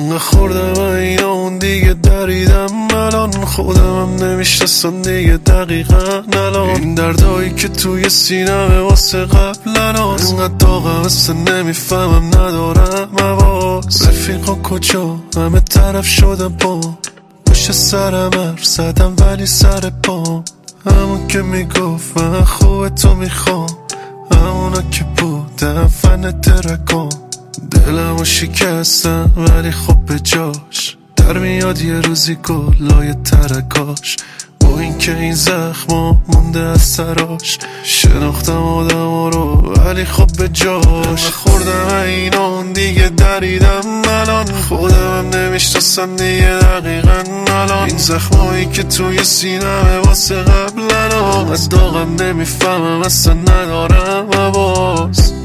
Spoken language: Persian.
انقدر خوردم اینا اون دیگه دریدم الان خودمم نمیشناسم دیگه دقیقا الان این دردایی که توی سینمه واسه قبلن انقدر داغم اصلا نمیفهمم ندارم حواس رفیقا کجا همه طرف شدم با پشت سرم حرف زدم ولی سر پام همون که میگفت من خوب تو میخوام همونا که بودم فن ترکام دلمو شکستم ولی خب به جاش در میاد یه روزی گلای ترکاش با این که این زخما مونده از سراش شناختم آدم رو ولی خب به جاش خوردم اینا اون دیگه دریدم الان خودمم نمیشناسم دیگه دقیقا الان این زخمایی که توی سینمه واسه قبلن از داغم نمیفهمم اصلا ندارم حواس